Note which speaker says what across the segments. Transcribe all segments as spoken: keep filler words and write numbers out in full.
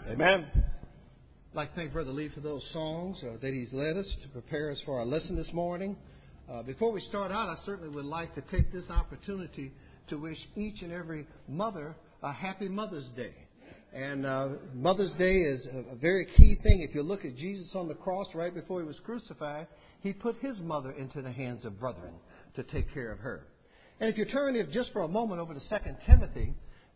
Speaker 1: Amen.
Speaker 2: I'd like to thank Brother Lee for those songs uh, that he's led us to prepare us for our lesson this morning. Uh, before we start out, I certainly would like to take this opportunity to wish each and every mother a happy Mother's Day. And uh, Mother's Day is a, a very key thing. If you look at Jesus on the cross right before he was crucified, he put his mother into the hands of brethren to take care of her. And if you turn it just for a moment over to Second Timothy,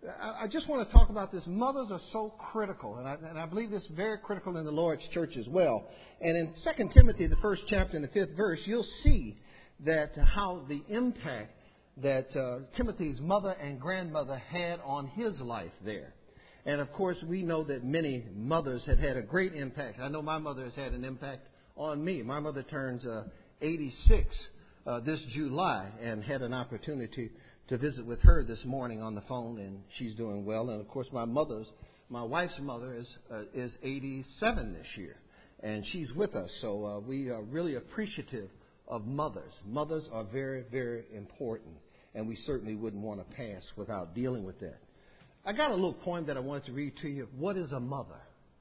Speaker 2: I just want to talk about this. Mothers are so critical, and I, and I believe this is very critical in the Lord's church as well. And in Second Timothy, the first chapter and the fifth verse, you'll see that how the impact that uh, Timothy's mother and grandmother had on his life there. And, of course, we know that many mothers have had a great impact. I know my mother has had an impact on me. My mother turns uh, eighty-six uh, this July and had an opportunity to visit with her this morning on the phone, and she's doing well. And, of course, my mother's, my wife's mother is uh, is eighty-seven this year, and she's with us. So uh, we are really appreciative of mothers. Mothers are very, very important, and we certainly wouldn't want to pass without dealing with that. I got a little poem that I wanted to read to you. What is a mother?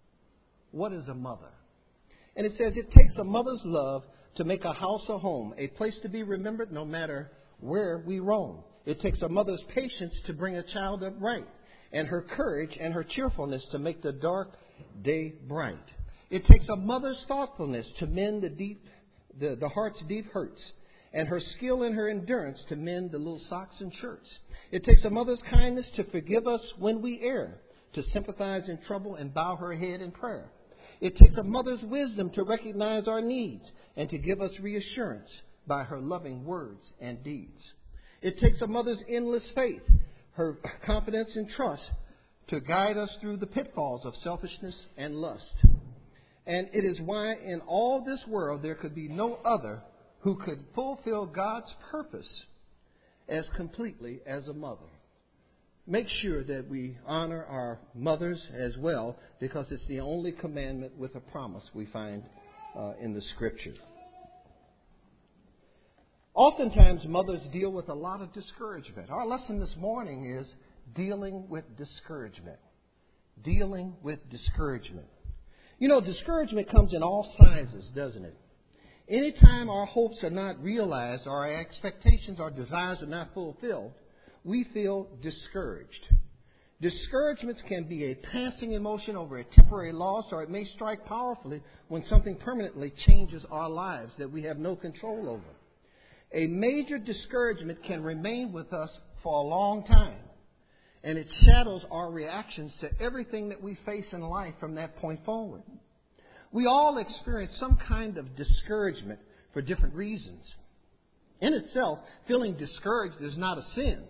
Speaker 2: What is a mother? And it says, it takes a mother's love to make a house a home, a place to be remembered no matter where we roam. It takes a mother's patience to bring a child up right, and her courage and her cheerfulness to make the dark day bright. It takes a mother's thoughtfulness to mend the deep, the, the heart's deep hurts, and her skill and her endurance to mend the little socks and shirts. It takes a mother's kindness to forgive us when we err, to sympathize in trouble and bow her head in prayer. It takes a mother's wisdom to recognize our needs and to give us reassurance by her loving words and deeds. It takes a mother's endless faith, her confidence and trust, to guide us through the pitfalls of selfishness and lust. And it is why in all this world there could be no other who could fulfill God's purpose as completely as a mother. Make sure that we honor our mothers as well, because it's the only commandment with a promise we find uh, in the Scripture. Oftentimes, mothers deal with a lot of discouragement. Our lesson this morning is dealing with discouragement. Dealing with discouragement. You know, discouragement comes in all sizes, doesn't it? Anytime our hopes are not realized, or our expectations or desires are not fulfilled, we feel discouraged. Discouragements can be a passing emotion over a temporary loss, or it may strike powerfully when something permanently changes our lives that we have no control over. A major discouragement can remain with us for a long time, and it shadows our reactions to everything that we face in life from that point forward. We all experience some kind of discouragement for different reasons. In itself, feeling discouraged is not a sin.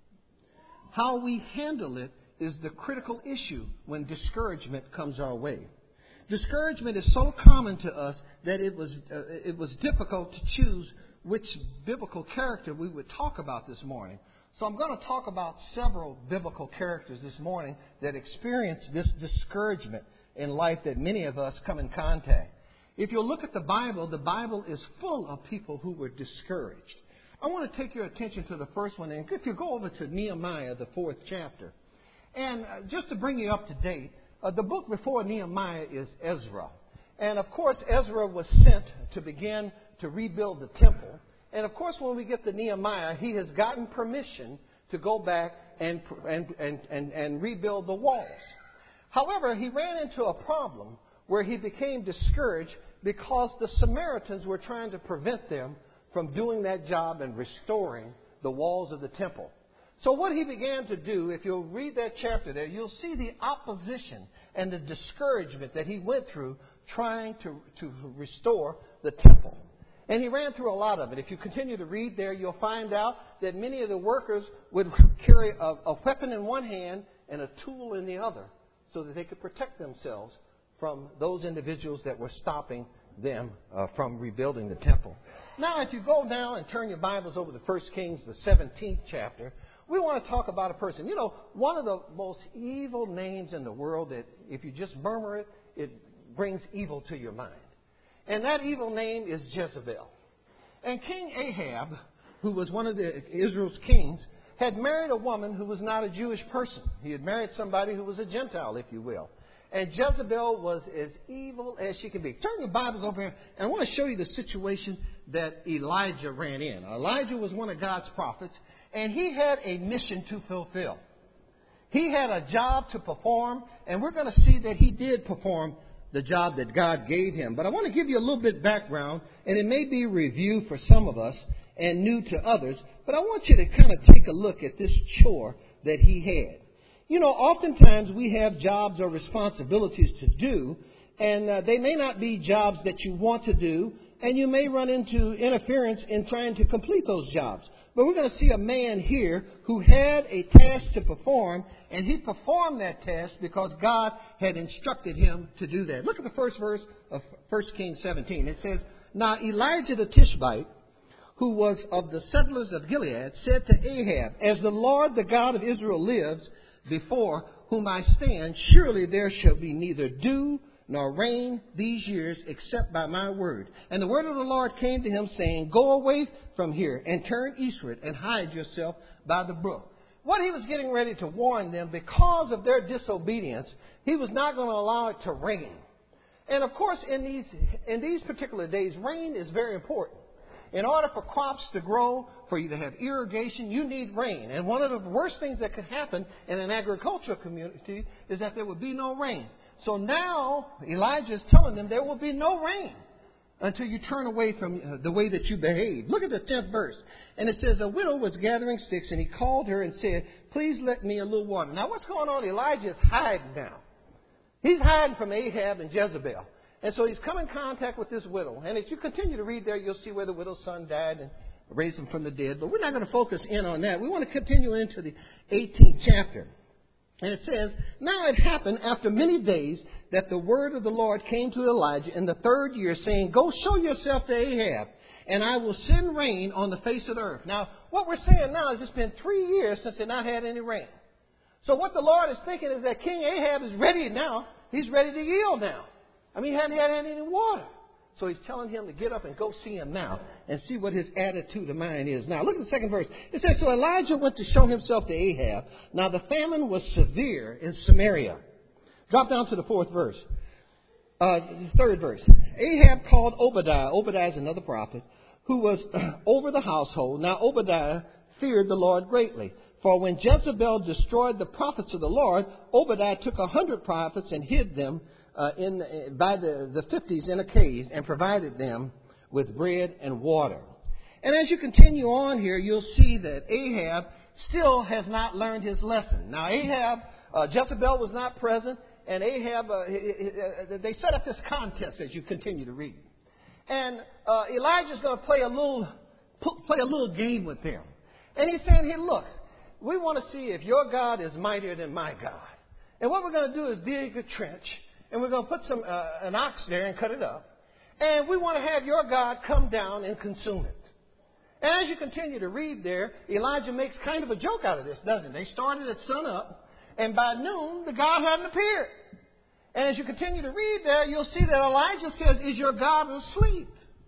Speaker 2: How we handle it is the critical issue when discouragement comes our way. Discouragement is so common to us that it was uh, it was difficult to choose which biblical character we would talk about this morning. So I'm going to talk about several biblical characters this morning that experience this discouragement in life that many of us come in contact. If you look at the Bible, the Bible is full of people who were discouraged. I want to take your attention to the first one. And if you go over to Nehemiah, the fourth chapter, and uh, just to bring you up to date, uh, the book before Nehemiah is Ezra. And, of course, Ezra was sent to begin to rebuild the temple. And, of course, when we get to Nehemiah, he has gotten permission to go back and, and, and, and, and rebuild the walls. However, he ran into a problem where he became discouraged because the Samaritans were trying to prevent them from doing that job and restoring the walls of the temple. So what he began to do, if you'll read that chapter there, you'll see the opposition and the discouragement that he went through trying to, to restore the temple. And he ran through a lot of it. If you continue to read there, you'll find out that many of the workers would carry a, a weapon in one hand and a tool in the other, so that they could protect themselves from those individuals that were stopping them uh, from rebuilding the temple. Now, if you go down and turn your Bibles over to First Kings, the seventeenth chapter, we want to talk about a person. You know, one of the most evil names in the world that if you just murmur it, it brings evil to your mind. And that evil name is Jezebel. And King Ahab, who was one of the Israel's kings, had married a woman who was not a Jewish person. He had married somebody who was a Gentile, if you will. And Jezebel was as evil as she can be. Turn your Bibles over here, and I want to show you the situation that Elijah ran in. Elijah was one of God's prophets, and he had a mission to fulfill. He had a job to perform, and we're going to see that he did perform the job that God gave him. But I want to give you a little bit background, and it may be a review for some of us and new to others, but I want you to kind of take a look at this chore that he had. You know, oftentimes we have jobs or responsibilities to do, and uh, they may not be jobs that you want to do, and you may run into interference in trying to complete those jobs. But we're going to see a man here who had a task to perform, and he performed that task because God had instructed him to do that. Look at the first verse of First Kings seventeen. It says, "Now Elijah the Tishbite, who was of the settlers of Gilead, said to Ahab, As the Lord, the God of Israel, lives, before whom I stand, surely there shall be neither dew nor rain these years except by my word. And the word of the Lord came to him, saying, Go away from here and turn eastward and hide yourself by the brook." What he was getting ready to warn them, because of their disobedience, he was not going to allow it to rain. And of course, in these in these particular days, rain is very important. In order for crops to grow, for you to have irrigation, you need rain. And one of the worst things that could happen in an agricultural community is that there would be no rain. So now Elijah is telling them there will be no rain until you turn away from the way that you behave. Look at the tenth verse. And it says, "A widow was gathering sticks, and he called her and said, Please let me a little water." Now what's going on? Elijah is hiding now. He's hiding from Ahab and Jezebel. And so he's come in contact with this widow. And as you continue to read there, you'll see where the widow's son died and raised him from the dead. But we're not going to focus in on that. We want to continue into the eighteenth chapter. And it says, "Now it happened after many days that the word of the Lord came to Elijah in the third year, saying, Go show yourself to Ahab, and I will send rain on the face of the earth." Now, what we're saying now is it's been three years since they've not had any rain. So what the Lord is thinking is that King Ahab is ready now. He's ready to yield now. I mean, he hadn't had any water. So he's telling him to get up and go see him now and see what his attitude of mind is. Now, look at the second verse. It says, "So Elijah went to show himself to Ahab. Now the famine was severe in Samaria." Drop down to the fourth verse. Uh, third verse. "Ahab called Obadiah." Obadiah is another prophet who was over the household. Now Obadiah feared the Lord greatly. For when Jezebel destroyed the prophets of the Lord, Obadiah took a hundred prophets and hid them Uh, in uh, by the, the fifties in a cave and provided them with bread and water. And as you continue on here, you'll see that Ahab still has not learned his lesson. Now, Ahab, uh, Jezebel was not present, and Ahab, uh, he, he, uh, they set up this contest as you continue to read. And uh, Elijah's going to play a little play a little game with them. And he's saying, "Hey, look, we want to see if your God is mightier than my God. And what we're going to do is dig a trench. And we're going to put some uh, an ox there and cut it up. And we want to have your God come down and consume it." And as you continue to read there, Elijah makes kind of a joke out of this, doesn't he? They started at sun up, and by noon, the God hadn't appeared. And as you continue to read there, you'll see that Elijah says, "Is your God asleep?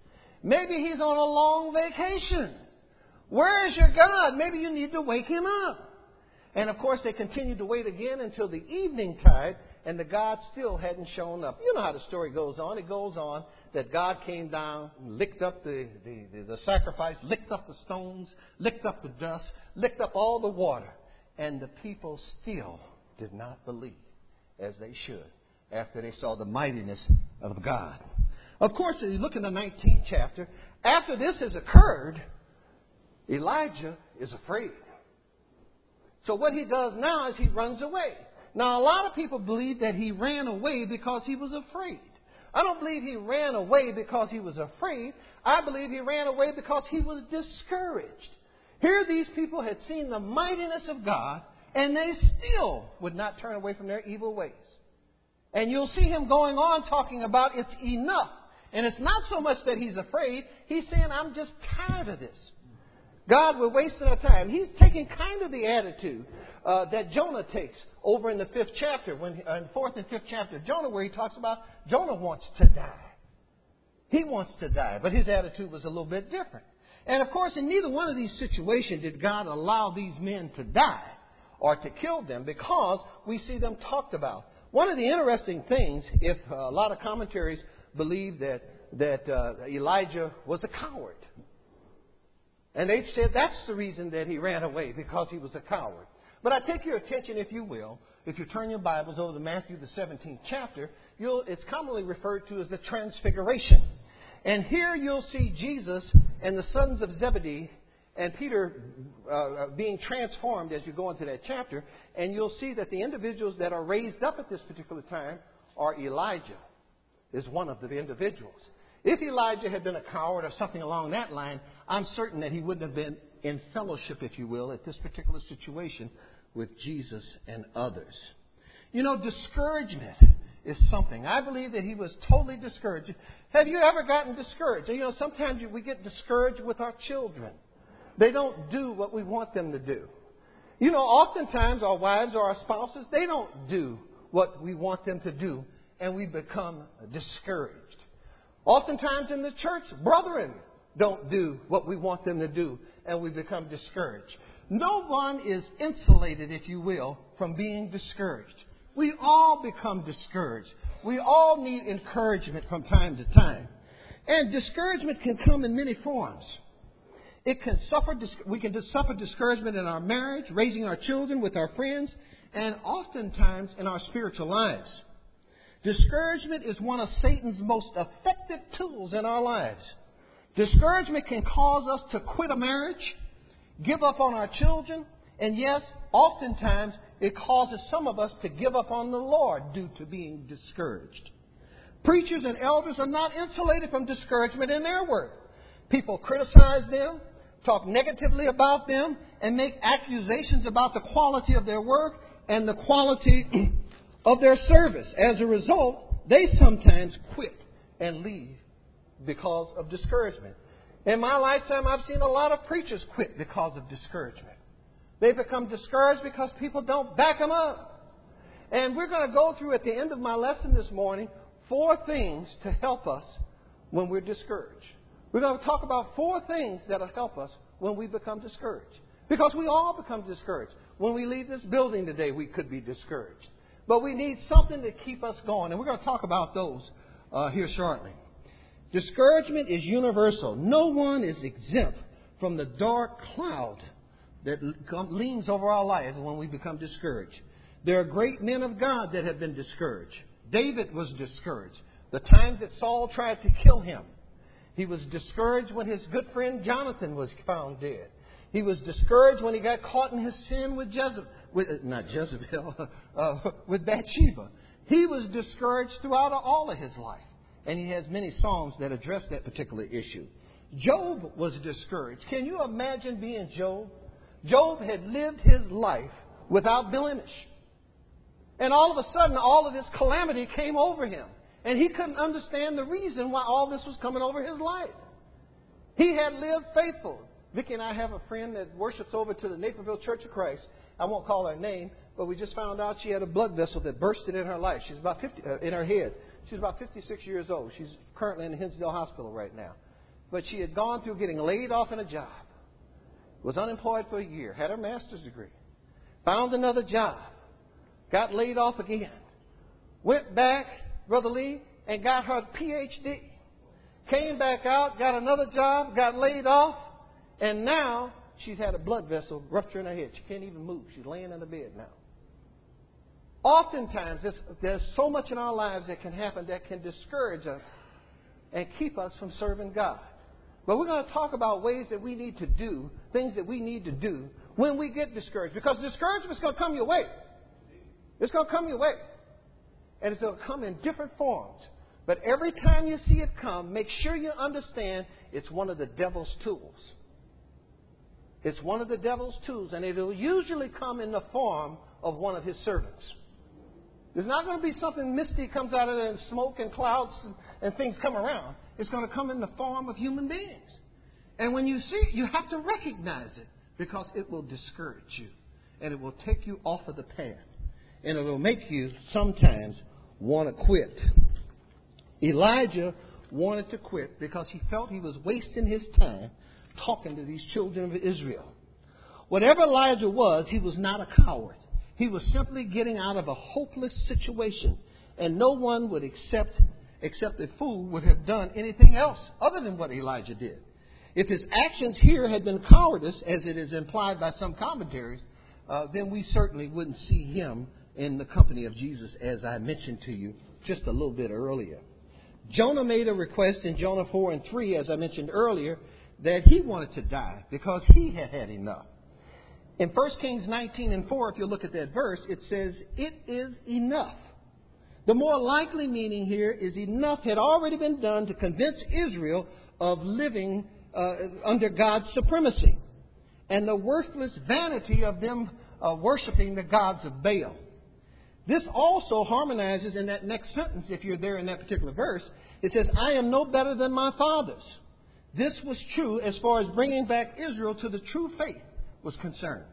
Speaker 2: Maybe he's on a long vacation. Where is your God? Maybe you need to wake him up." And of course, they continued to wait again until the evening tide, and the God still hadn't shown up. You know how the story goes on. It goes on that God came down, licked up the, the, the, the sacrifice, licked up the stones, licked up the dust, licked up all the water. And the people still did not believe as they should after they saw the mightiness of God. Of course, if you look in the nineteenth chapter, after this has occurred, Elijah is afraid. So what he does now is he runs away. Now, a lot of people believe that he ran away because he was afraid. I don't believe he ran away because he was afraid. I believe he ran away because he was discouraged. Here these people had seen the mightiness of God, and they still would not turn away from their evil ways. And you'll see him going on talking about it's enough. And it's not so much that he's afraid. He's saying, "I'm just tired of this. God, we're wasting our time." He's taking kind of the attitude uh, that Jonah takes over in the fifth chapter, when uh, in the fourth and fifth chapter of Jonah, where he talks about Jonah wants to die. He wants to die, but his attitude was a little bit different. And of course, in neither one of these situations did God allow these men to die or to kill them, because we see them talked about. One of the interesting things, if uh, a lot of commentaries believe that, that uh, Elijah was a coward. And they said that's the reason that he ran away, because he was a coward. But I take your attention, if you will, if you turn your Bibles over to Matthew, the seventeenth chapter, you'll, it's commonly referred to as the Transfiguration. And here you'll see Jesus and the sons of Zebedee and Peter uh, being transformed as you go into that chapter. And you'll see that the individuals that are raised up at this particular time are Elijah, is one of the individuals. If Elijah had been a coward or something along that line, I'm certain that he wouldn't have been in fellowship, if you will, at this particular situation with Jesus and others. You know, discouragement is something. I believe that he was totally discouraged. Have you ever gotten discouraged? You know, sometimes we get discouraged with our children. They don't do what we want them to do. You know, oftentimes our wives or our spouses, they don't do what we want them to do, and we become discouraged. Oftentimes in the church, brethren don't do what we want them to do, and we become discouraged. No one is insulated, if you will, from being discouraged. We all become discouraged. We all need encouragement from time to time. And discouragement can come in many forms. It can suffer. We can just suffer discouragement in our marriage, raising our children, with our friends, and oftentimes in our spiritual lives. Discouragement is one of Satan's most effective tools in our lives. Discouragement can cause us to quit a marriage, give up on our children, and yes, oftentimes it causes some of us to give up on the Lord due to being discouraged. Preachers and elders are not insulated from discouragement in their work. People criticize them, talk negatively about them, and make accusations about the quality of their work and the quality of their service. As a result, they sometimes quit and leave because of discouragement. In my lifetime, I've seen a lot of preachers quit because of discouragement. They become discouraged because people don't back them up. And we're going to go through at the end of my lesson this morning four things to help us when we're discouraged. We're going to talk about four things that will help us when we become discouraged. Because we all become discouraged. When we leave this building today, we could be discouraged. But we need something to keep us going. And we're going to talk about those uh, here shortly. Discouragement is universal. No one is exempt from the dark cloud that leans over our lives when we become discouraged. There are great men of God that have been discouraged. David was discouraged. The times that Saul tried to kill him. He was discouraged when his good friend Jonathan was found dead. He was discouraged when he got caught in his sin with Jezebel, with, not Jezebel, uh, with Bathsheba. He was discouraged throughout all of his life. And he has many songs that address that particular issue. Job was discouraged. Can you imagine being Job? Job had lived his life without blemish. And all of a sudden, all of this calamity came over him. And he couldn't understand the reason why all this was coming over his life. He had lived faithful. Vicki and I have a friend that worships over to the Naperville Church of Christ. I won't call her name, but we just found out she had a blood vessel that bursted in her life. She's about fifty uh, in her head. She's about fifty-six years old. She's currently in the Hinsdale Hospital right now. But she had gone through getting laid off in a job. Was unemployed for a year. Had her master's degree. Found another job. Got laid off again. Went back, Brother Lee, and got her P H D. Came back out, got another job, got laid off, and now she's had a blood vessel rupture in her head. She can't even move. She's laying in the bed now. Oftentimes, there's, there's so much in our lives that can happen that can discourage us and keep us from serving God. But we're going to talk about ways that we need to do, things that we need to do when we get discouraged. Because discouragement is going to come your way. It's going to come your way. And it's going to come in different forms. But every time you see it come, make sure you understand it's one of the devil's tools. It's one of the devil's tools. And it will usually come in the form of one of his servants. There's not going to be something misty comes out of it and smoke and clouds and, and things come around. It's going to come in the form of human beings. And when you see it, you have to recognize it because it will discourage you. And it will take you off of the path. And it will make you sometimes want to quit. Elijah wanted to quit because he felt he was wasting his time talking to these children of Israel. Whatever Elijah was, he was not a coward. He He was simply getting out of a hopeless situation. And no one would accept, except a fool, would have done anything else other than what Elijah did. If his actions here had been cowardice, as it is implied by some commentaries, uh, then we certainly wouldn't see him in the company of Jesus, as I mentioned to you just a little bit earlier. Jonah made a request in Jonah four and three, as I mentioned earlier, that he wanted to die because he had had enough. In First Kings nineteen and four, if you look at that verse, it says, "It is enough." The more likely meaning here is enough had already been done to convince Israel of living uh, under God's supremacy and the worthless vanity of them uh, worshiping the gods of Baal. This also harmonizes in that next sentence, if you're there in that particular verse. It says, "I am no better than my fathers." This was true as far as bringing back Israel to the true faith was concerned.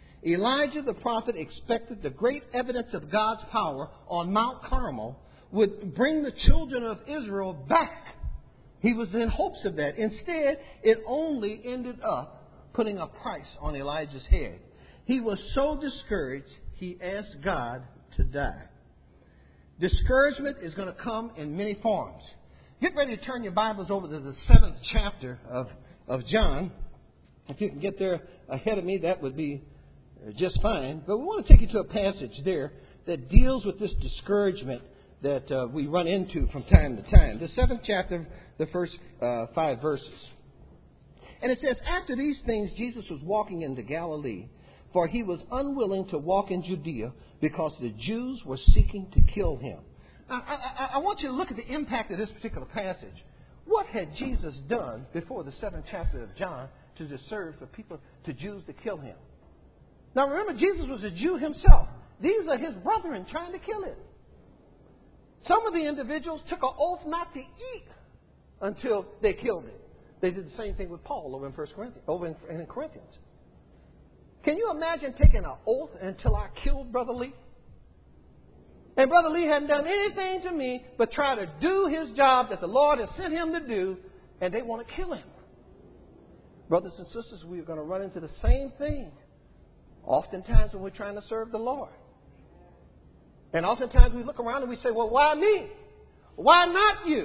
Speaker 2: Elijah the prophet expected the great evidence of God's power on Mount Carmel would bring the children of Israel back. He was in hopes of that. Instead, it only ended up putting a price on Elijah's head. He was so discouraged, he asked God to die. Discouragement is going to come in many forms. Get ready to turn your Bibles over to the seventh chapter of, of John. If you can get there ahead of me, that would be just fine. But we want to take you to a passage there that deals with this discouragement that uh, we run into from time to time. The seventh chapter, the first uh, five verses. And it says, "After these things, Jesus was walking into Galilee, for he was unwilling to walk in Judea because the Jews were seeking to kill him." Now, I, I, I want you to look at the impact of this particular passage. What had Jesus done before the seventh chapter of John to deserve for people, to Jews to kill him? Now remember, Jesus was a Jew himself. These are his brethren trying to kill him. Some of the individuals took an oath not to eat until they killed him. They did the same thing with Paul over in First Corinthians, over in, in Corinthians. Can you imagine taking an oath until I killed Brother Lee? And Brother Lee hadn't done anything to me but try to do his job that the Lord has sent him to do, and they want to kill him. Brothers and sisters, we are going to run into the same thing oftentimes when we're trying to serve the Lord. And oftentimes we look around and we say, well, why me? Why not you?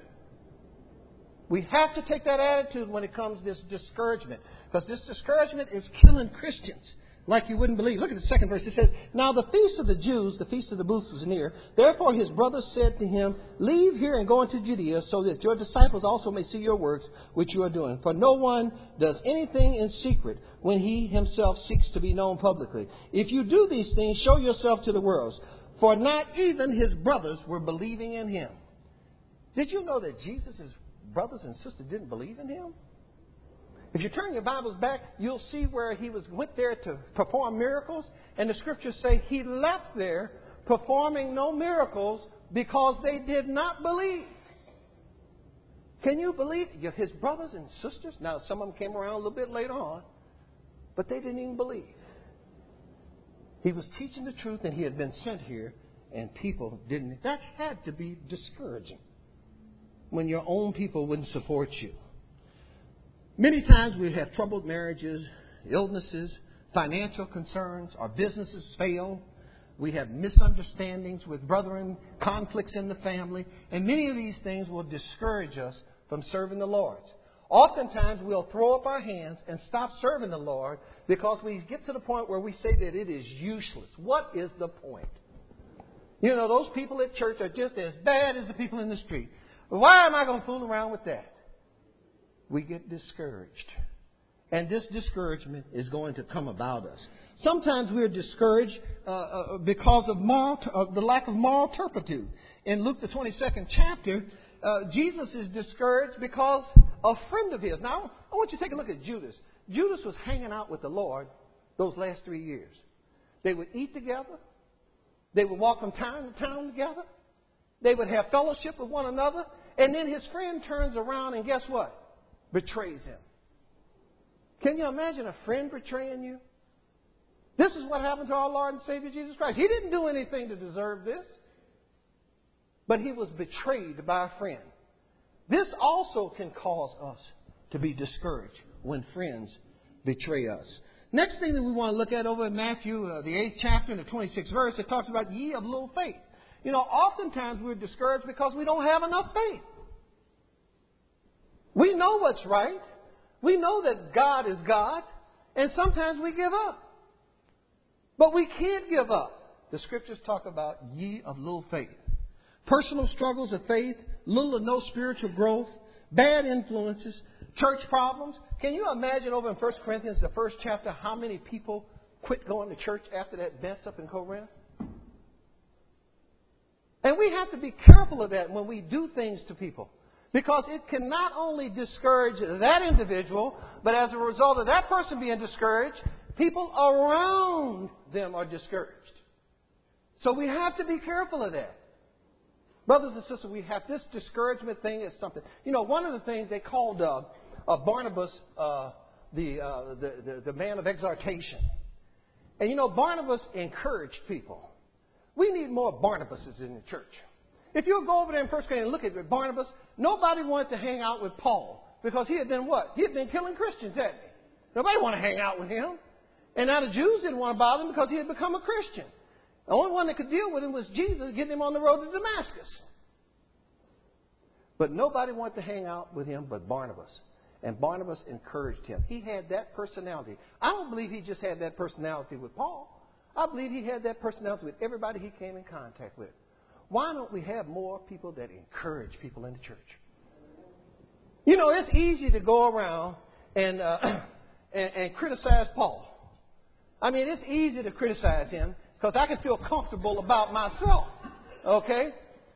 Speaker 2: We have to take that attitude when it comes to this discouragement. Because this discouragement is killing Christians like you wouldn't believe. Look at the second verse. It says, "Now the feast of the Jews, the feast of the booths, was near. Therefore his brothers said to him, 'Leave here and go into Judea, so that your disciples also may see your works which you are doing. For no one does anything in secret when he himself seeks to be known publicly. If you do these things, show yourself to the world.' For not even his brothers were believing in him." Did you know that Jesus' brothers and sisters didn't believe in him? If you turn your Bibles back, you'll see where he was went there to perform miracles. And the scriptures say he left there performing no miracles because they did not believe. Can you believe his brothers and sisters? Now, some of them came around a little bit later on, but they didn't even believe. He was teaching the truth and he had been sent here, and people didn't. That had to be discouraging when your own people wouldn't support you. Many times we have troubled marriages, illnesses, financial concerns, our businesses fail. We have misunderstandings with brethren, conflicts in the family, and many of these things will discourage us from serving the Lord. Oftentimes we'll throw up our hands and stop serving the Lord because we get to the point where we say that it is useless. What is the point? You know, those people at church are just as bad as the people in the street. Why am I going to fool around with that? We get discouraged. And this discouragement is going to come about us. Sometimes we're discouraged uh, uh, because of moral, uh, the lack of moral turpitude. In Luke the twenty-second chapter, uh, Jesus is discouraged because a friend of his. Now, I want you to take a look at Judas. Judas was hanging out with the Lord those last three years. They would eat together. They would walk from town to town together. They would have fellowship with one another. And then his friend turns around and guess what? Betrays him. Can you imagine a friend betraying you? This is what happened to our Lord and Savior Jesus Christ. He didn't do anything to deserve this. But he was betrayed by a friend. This also can cause us to be discouraged when friends betray us. Next thing that we want to look at over in Matthew, uh, the eighth chapter and the twenty-sixth verse, it talks about ye of little faith. You know, oftentimes we're discouraged because we don't have enough faith. We know what's right. We know that God is God. And sometimes we give up. But we can't give up. The scriptures talk about ye of little faith. Personal struggles of faith, little or no spiritual growth, bad influences, church problems. Can you imagine over in First Corinthians, the first chapter, how many people quit going to church after that mess up in Corinth? And we have to be careful of that when we do things to people. Because it can not only discourage that individual, but as a result of that person being discouraged, people around them are discouraged. So we have to be careful of that. Brothers and sisters, we have this discouragement thing is something. You know, one of the things they called uh, uh, Barnabas uh, the, uh, the, the the man of exhortation. And you know, Barnabas encouraged people. We need more Barnabases in the church. If you go over there in First Corinthians and look at Barnabas, nobody wanted to hang out with Paul because he had been what? He had been killing Christians, hadn't he? Nobody wanted to hang out with him. And now the Jews didn't want to bother him because he had become a Christian. The only one that could deal with him was Jesus, getting him on the road to Damascus. But nobody wanted to hang out with him but Barnabas. And Barnabas encouraged him. He had that personality. I don't believe he just had that personality with Paul. I believe he had that personality with everybody he came in contact with. Why don't we have more people that encourage people in the church? You know, it's easy to go around and, uh, and, and criticize Paul. I mean, it's easy to criticize him because I can feel comfortable about myself. Okay?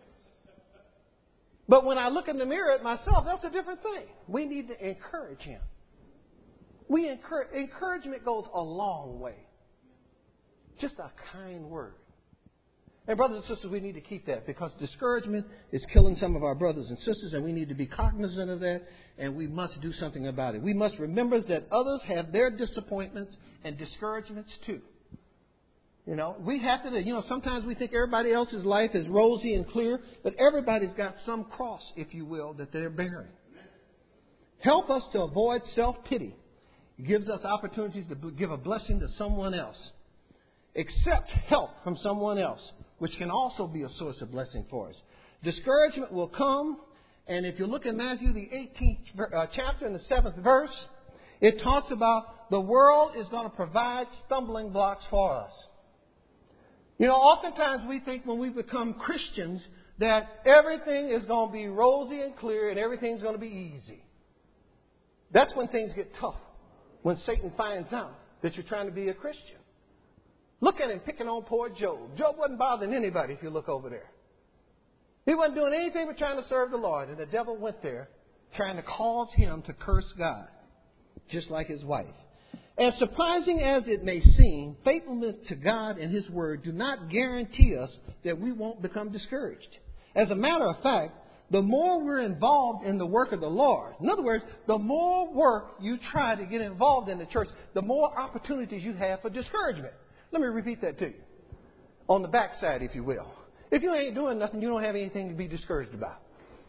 Speaker 2: But when I look in the mirror at myself, that's a different thing. We need to encourage him. We encourage, encouragement goes a long way. Just a kind word. And brothers and sisters, we need to keep that because discouragement is killing some of our brothers and sisters, and we need to be cognizant of that, and we must do something about it. We must remember that others have their disappointments and discouragements too. You know, we have to, you know, sometimes we think everybody else's life is rosy and clear, but everybody's got some cross, if you will, that they're bearing. Help us to avoid self-pity. It gives us opportunities to give a blessing to someone else. Accept help from someone else, which can also be a source of blessing for us. Discouragement will come, and if you look at Matthew, the eighteenth chapter and the seventh verse, it talks about the world is going to provide stumbling blocks for us. You know, oftentimes we think when we become Christians that everything is going to be rosy and clear and everything's going to be easy. That's when things get tough, when Satan finds out that you're trying to be a Christian. Look at him picking on poor Job. Job wasn't bothering anybody if you look over there. He wasn't doing anything but trying to serve the Lord. And the devil went there trying to cause him to curse God, just like his wife. As surprising as it may seem, faithfulness to God and His Word do not guarantee us that we won't become discouraged. As a matter of fact, the more we're involved in the work of the Lord, in other words, the more work you try to get involved in the church, the more opportunities you have for discouragement. Let me repeat that to you. On the backside, if you will. If you ain't doing nothing, you don't have anything to be discouraged about.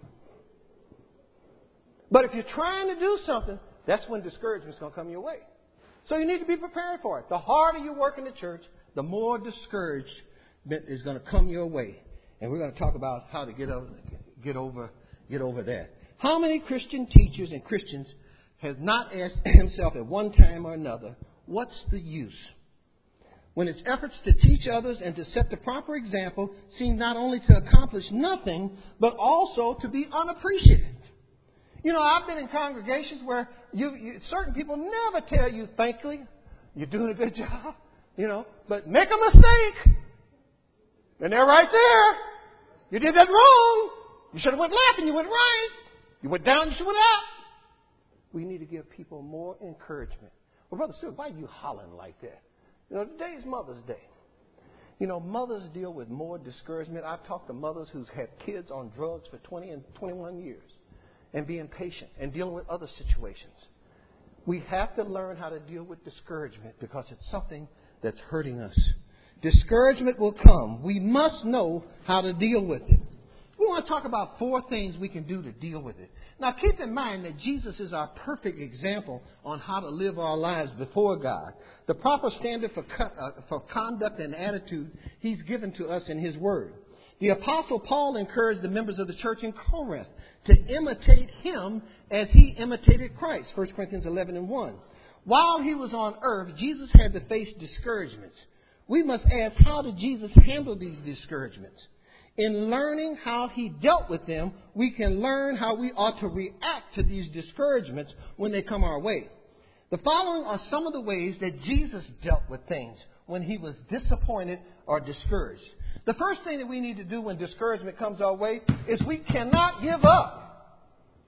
Speaker 2: But if you're trying to do something, that's when discouragement's going to come your way. So you need to be prepared for it. The harder you work in the church, the more discouragement is going to come your way. And we're going to talk about how to get over, get over, get over that. How many Christian teachers and Christians have not asked himself at one time or another, what's the use? When his efforts to teach others and to set the proper example seem not only to accomplish nothing, but also to be unappreciated. You know, I've been in congregations where you, you, certain people never tell you, thank you, you're doing a good job, you know, but make a mistake. And they're right there. You did that wrong. You should have went left and you went right. You went down, you should have went up. We need to give people more encouragement. Well, Brother Stewart, why are you hollering like that? You know, today's Mother's Day. You know, mothers deal with more discouragement. I've talked to mothers who's had kids on drugs for twenty and twenty-one years and being patient and dealing with other situations. We have to learn how to deal with discouragement because it's something that's hurting us. Discouragement will come. We must know how to deal with it. We want to talk about four things we can do to deal with it. Now, keep in mind that Jesus is our perfect example on how to live our lives before God. The proper standard for, co- uh, for conduct and attitude He's given to us in His Word. The Apostle Paul encouraged the members of the church in Corinth to imitate him as he imitated Christ. First Corinthians eleven and one. While he was on earth, Jesus had to face discouragements. We must ask, how did Jesus handle these discouragements? In learning how he dealt with them, we can learn how we ought to react to these discouragements when they come our way. The following are some of the ways that Jesus dealt with things when he was disappointed or discouraged. The first thing that we need to do when discouragement comes our way is we cannot give up.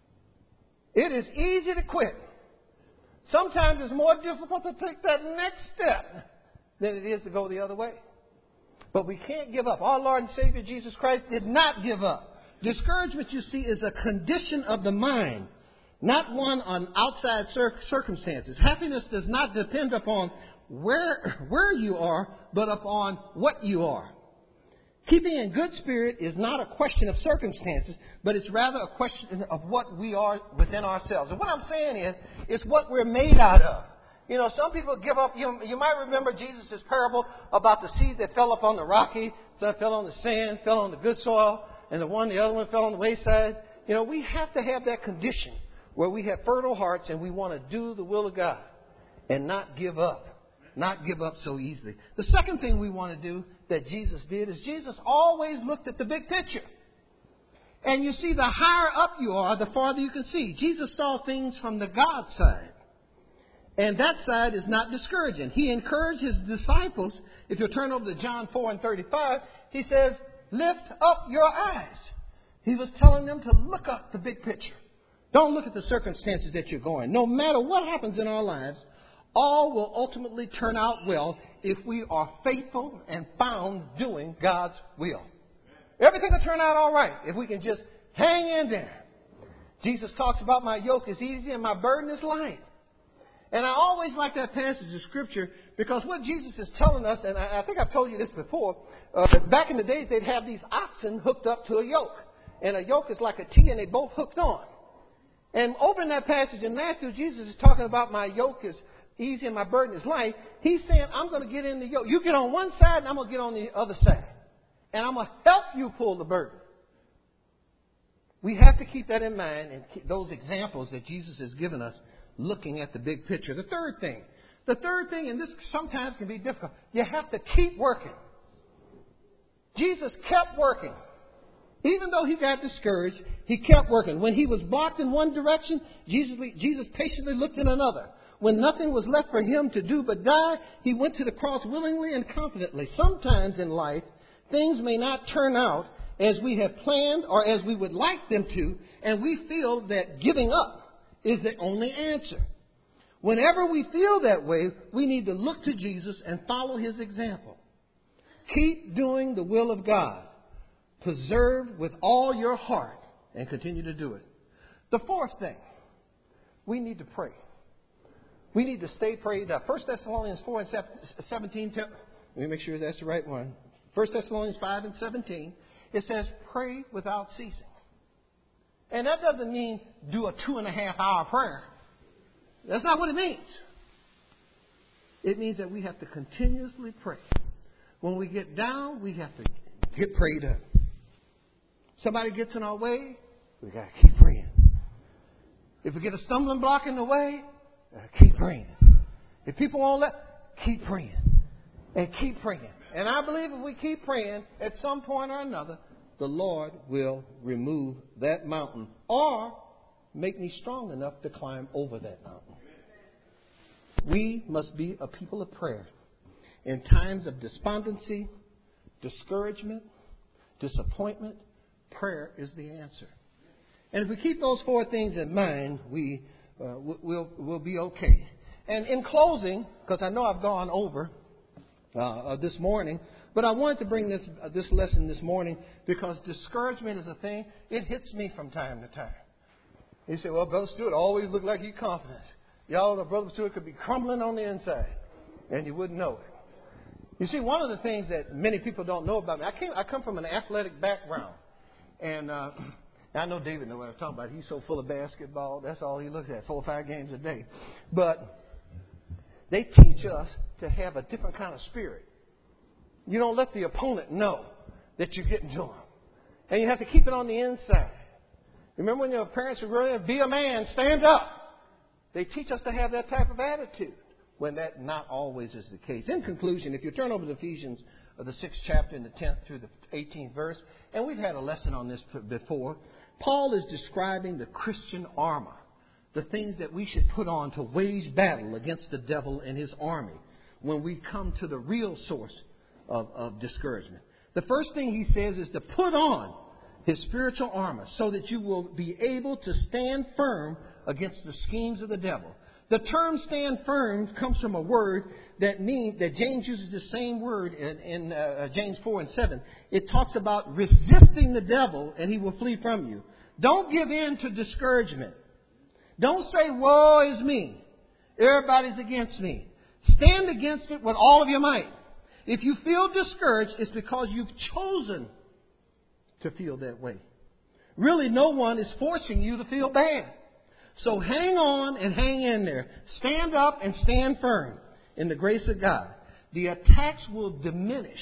Speaker 2: It is easy to quit. Sometimes it's more difficult to take that next step than it is to go the other way. But we can't give up. Our Lord and Savior Jesus Christ did not give up. Discouragement, you see, is a condition of the mind, not one on outside cir- circumstances. Happiness does not depend upon where, where you are, but upon what you are. Keeping in good spirit is not a question of circumstances, but it's rather a question of what we are within ourselves. And what I'm saying is, it's what we're made out of. You know, some people give up. You, you might remember Jesus' parable about the seed that fell upon the rocky, some fell on the sand, fell on the good soil, and the one, the other one fell on the wayside. You know, we have to have that condition where we have fertile hearts and we want to do the will of God and not give up. Not give up so easily. The second thing we want to do that Jesus did is Jesus always looked at the big picture. And you see, the higher up you are, the farther you can see. Jesus saw things from the God side. And that side is not discouraging. He encouraged his disciples. If you turn over to John four and thirty-five, he says, lift up your eyes. He was telling them to look up the big picture. Don't look at the circumstances that you're going. No matter what happens in our lives, all will ultimately turn out well if we are faithful and found doing God's will. Everything will turn out all right if we can just hang in there. Jesus talks about my yoke is easy and my burden is light. And I always like that passage of Scripture because what Jesus is telling us, and I, I think I've told you this before, uh, back in the days they'd have these oxen hooked up to a yoke. And a yoke is like a T and they both hooked on. And over in that passage in Matthew, Jesus is talking about my yoke is easy and my burden is light. He's saying, I'm going to get in the yoke. You get on one side and I'm going to get on the other side. And I'm going to help you pull the burden. We have to keep that in mind and keep those examples that Jesus has given us looking at the big picture. The third thing, the third thing, and this sometimes can be difficult, you have to keep working. Jesus kept working. Even though he got discouraged, he kept working. When he was blocked in one direction, Jesus, Jesus patiently looked in another. When nothing was left for him to do but die, he went to the cross willingly and confidently. Sometimes in life, things may not turn out as we have planned or as we would like them to, and we feel that giving up is the only answer. Whenever we feel that way, we need to look to Jesus and follow his example. Keep doing the will of God. Preserve with all your heart and continue to do it. The fourth thing, we need to pray. We need to stay prayed up. First Thessalonians four and seventeen, let me make sure that's the right one. First Thessalonians five and seventeen, it says, pray without ceasing. And that doesn't mean do a two and a half hour prayer. That's not what it means. It means that we have to continuously pray. When we get down, we have to get prayed up. Somebody gets in our way, we got to keep praying. If we get a stumbling block in the way, keep praying. If people won't let, keep praying. And keep praying. And I believe if we keep praying, at some point or another, the Lord will remove that mountain or make me strong enough to climb over that mountain. We must be a people of prayer. In times of despondency, discouragement, disappointment, prayer is the answer. And if we keep those four things in mind, we uh, we'll, we'll be okay. And in closing, because I know I've gone over uh, uh, this morning, but I wanted to bring this uh, this lesson this morning because discouragement is a thing. It hits me from time to time. You say, well, Brother Stewart always looked like he's confident. Y'all know Brother Stewart could be crumbling on the inside, and you wouldn't know it. You see, one of the things that many people don't know about me, I came, I come from an athletic background. And uh, I know David knows what I'm talking about. He's so full of basketball. That's all he looks at, four or five games a day. But they teach us to have a different kind of spirit. You don't let the opponent know that you're getting to them. And you have to keep it on the inside. Remember when your parents were growing up, be a man, stand up. They teach us to have that type of attitude, when that not always is the case. In conclusion, if you turn over to Ephesians, uh, the sixth chapter, in the tenth through the eighteenth verse, and we've had a lesson on this before, Paul is describing the Christian armor, the things that we should put on to wage battle against the devil and his army when we come to the real source of, of discouragement. The first thing he says is to put on his spiritual armor so that you will be able to stand firm against the schemes of the devil. The term stand firm comes from a word that means that James uses the same word in, in uh, James four and seven. It talks about resisting the devil and he will flee from you. Don't give in to discouragement. Don't say, woe is me. Everybody's against me. Stand against it with all of your might. If you feel discouraged, it's because you've chosen to feel that way. Really, no one is forcing you to feel bad. So hang on and hang in there. Stand up and stand firm in the grace of God. The attacks will diminish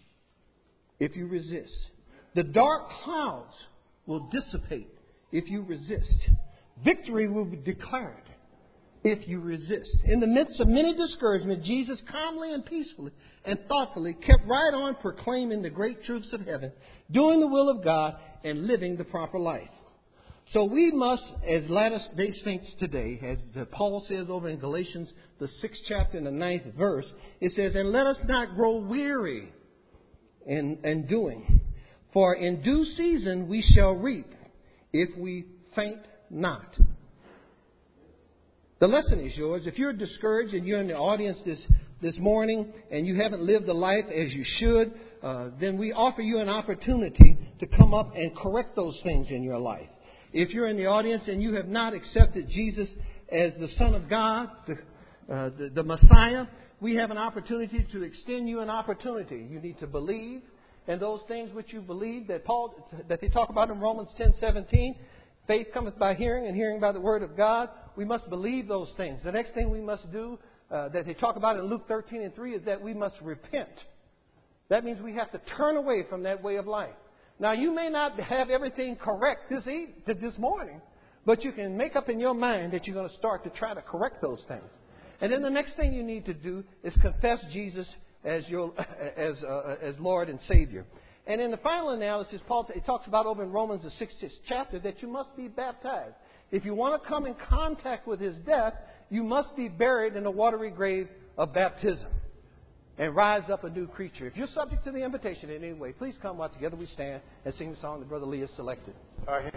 Speaker 2: if you resist. The dark clouds will dissipate if you resist. Victory will be declared if you resist. In the midst of many discouragement, Jesus calmly and peacefully and thoughtfully kept right on proclaiming the great truths of heaven, doing the will of God, and living the proper life. So we must, as Latter-day Saints today, as Paul says over in Galatians, the sixth chapter and the ninth verse, it says, and let us not grow weary in, in doing, for in due season we shall reap if we faint not. The lesson is yours. If you're discouraged and you're in the audience this, this morning and you haven't lived the life as you should, uh, then we offer you an opportunity to come up and correct those things in your life. If you're in the audience and you have not accepted Jesus as the Son of God, the, uh, the, the Messiah, we have an opportunity to extend you an opportunity. You need to believe in those things which you believe that Paul, that they talk about in Romans ten seventeen. Faith cometh by hearing, and hearing by the word of God. We must believe those things. The next thing we must do, uh, that they talk about in Luke thirteen and three, is that we must repent. That means we have to turn away from that way of life. Now, you may not have everything correct this eve- this morning, but you can make up in your mind that you're going to start to try to correct those things. And then the next thing you need to do is confess Jesus as your as uh, as Lord and Savior. And in the final analysis, Paul t- he talks about over in Romans the sixth chapter that you must be baptized. If you want to come in contact with his death, you must be buried in a watery grave of baptism and rise up a new creature. If you're subject to the invitation in any way, please come while together we stand and sing the song that Brother Lee has selected. All right.